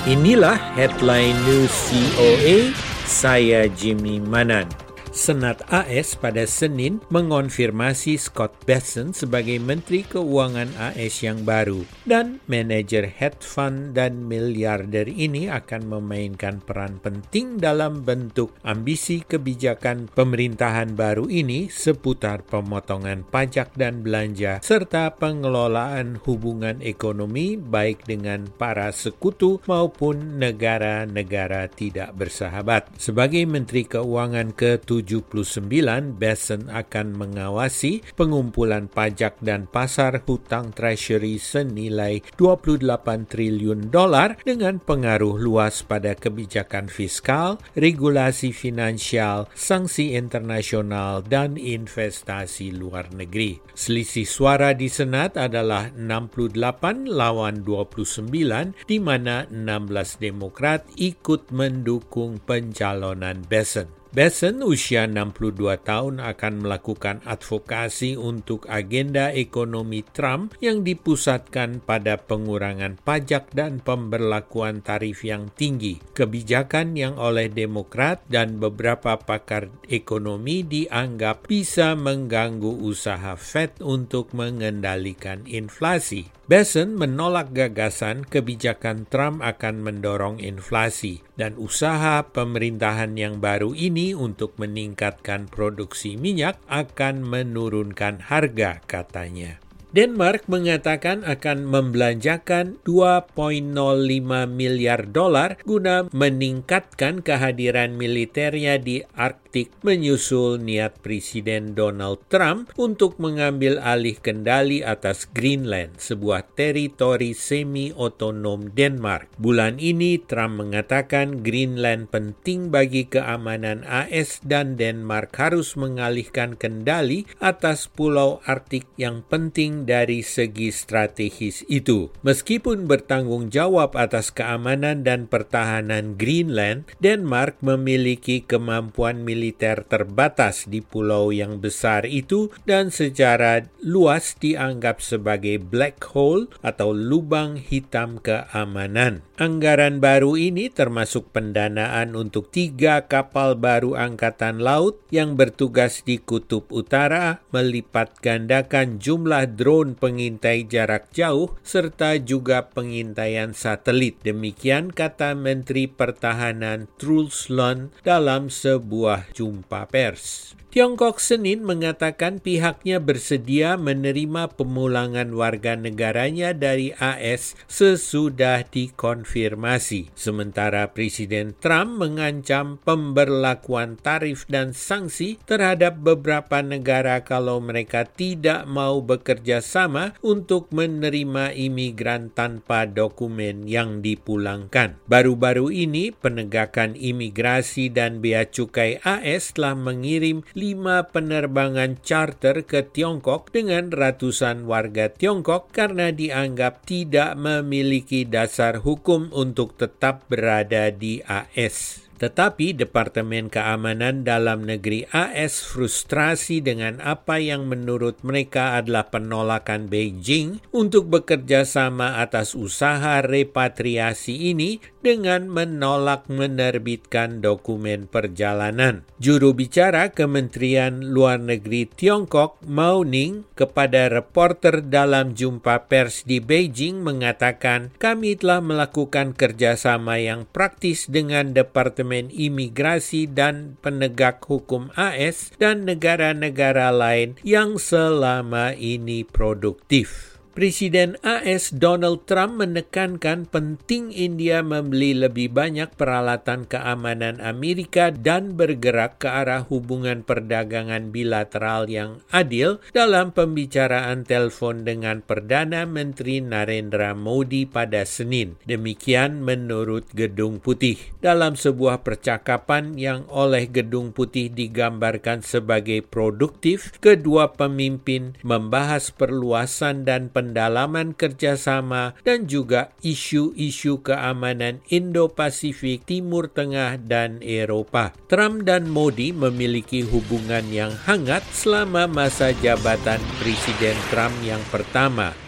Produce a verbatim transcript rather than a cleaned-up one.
Inilah headline news C O A, saya Jimmy Manan. Senat A S pada Senin mengonfirmasi Scott Bessent sebagai Menteri Keuangan A S yang baru dan manajer hedge fund dan miliarder ini akan memainkan peran penting dalam bentuk ambisi kebijakan pemerintahan baru ini seputar pemotongan pajak dan belanja serta pengelolaan hubungan ekonomi baik dengan para sekutu maupun negara-negara tidak bersahabat. Sebagai Menteri Keuangan ke tujuh puluh sembilan, Bessent akan mengawasi pengumpulan pajak dan pasar hutang treasury senilai dua puluh delapan triliun dolar dengan pengaruh luas pada kebijakan fiskal, regulasi finansial, sanksi internasional, dan investasi luar negeri. Selisih suara di Senat adalah enam puluh delapan lawan dua puluh sembilan, di mana enam belas Demokrat ikut mendukung pencalonan Bessent. Bessent, usia enam puluh dua tahun, akan melakukan advokasi untuk agenda ekonomi Trump yang dipusatkan pada pengurangan pajak dan pemberlakuan tarif yang tinggi. Kebijakan yang oleh Demokrat dan beberapa pakar ekonomi dianggap bisa mengganggu usaha Fed untuk mengendalikan inflasi. Bessent menolak gagasan kebijakan Trump akan mendorong inflasi dan usaha pemerintahan yang baru ini untuk meningkatkan produksi minyak akan menurunkan harga, katanya. Denmark mengatakan akan membelanjakan dua koma nol lima miliar dolar guna meningkatkan kehadiran militernya di Arktik menyusul niat Presiden Donald Trump untuk mengambil alih kendali atas Greenland, sebuah teritori semi-otonom Denmark. Bulan ini Trump mengatakan Greenland penting bagi keamanan A S dan Denmark harus mengalihkan kendali atas pulau Arktik yang penting dari segi strategis itu. Meskipun bertanggung jawab atas keamanan dan pertahanan Greenland, Denmark memiliki kemampuan militer terbatas di pulau yang besar itu dan secara luas dianggap sebagai black hole atau lubang hitam keamanan. Anggaran baru ini termasuk pendanaan untuk tiga kapal baru angkatan laut yang bertugas di Kutub Utara, melipat gandakan jumlah drone pengintai jarak jauh, serta juga pengintaian satelit. Demikian kata Menteri Pertahanan Truls Lund dalam sebuah jumpa pers. Tiongkok Senin mengatakan pihaknya bersedia menerima pemulangan warga negaranya dari A S sesudah dikonfirmasi. Sementara Presiden Trump mengancam pemberlakuan tarif dan sanksi terhadap beberapa negara kalau mereka tidak mau bekerja sama untuk menerima imigran tanpa dokumen yang dipulangkan. Baru-baru ini, penegakan imigrasi dan bea cukai A S telah mengirim lima penerbangan charter ke Tiongkok dengan ratusan warga Tiongkok karena dianggap tidak memiliki dasar hukum untuk tetap berada di A S. Tetapi Departemen Keamanan Dalam Negeri A S frustrasi dengan apa yang menurut mereka adalah penolakan Beijing untuk bekerja sama atas usaha repatriasi ini dengan menolak menerbitkan dokumen perjalanan. Juru bicara Kementerian Luar Negeri Tiongkok, Mao Ning, kepada reporter dalam jumpa pers di Beijing mengatakan, kami telah melakukan kerjasama yang praktis dengan Departemen Imigrasi dan Penegak Hukum A S dan negara-negara lain yang selama ini produktif. Presiden A S Donald Trump menekankan penting India membeli lebih banyak peralatan keamanan Amerika dan bergerak ke arah hubungan perdagangan bilateral yang adil dalam pembicaraan telepon dengan Perdana Menteri Narendra Modi pada Senin. Demikian menurut Gedung Putih. Dalam sebuah percakapan yang oleh Gedung Putih digambarkan sebagai produktif, kedua pemimpin membahas perluasan dan pendalaman pendalaman kerjasama dan juga isu-isu keamanan Indo-Pasifik, Timur Tengah, dan Eropa. Trump dan Modi memiliki hubungan yang hangat selama masa jabatan Presiden Trump yang pertama.